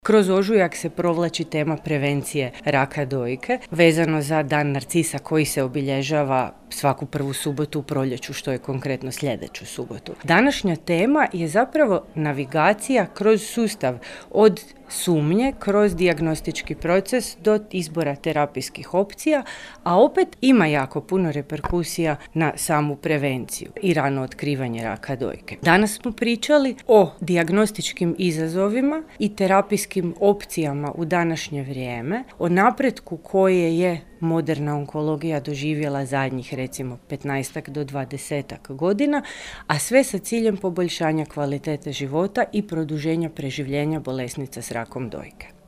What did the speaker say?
Kroz ožujak se provlači tema prevencije raka dojke, vezano za Dan narcisa koji se obilježava svaku prvu subotu u proljeću, što je konkretno sljedeću subotu. Današnja tema je zapravo navigacija kroz sustav od sumnje, kroz dijagnostički proces do izbora terapijskih opcija, a opet ima jako puno reperkusija na samu prevenciju i rano otkrivanje raka dojke. Danas smo pričali o dijagnostičkim izazovima i terapijskim opcijama u današnje vrijeme, o napretku koje je moderna onkologija doživjela zadnjih recimo 15 do 20 godina, a sve sa ciljem poboljšanja kvalitete života i produženja preživljenja bolesnica s rakom dojke.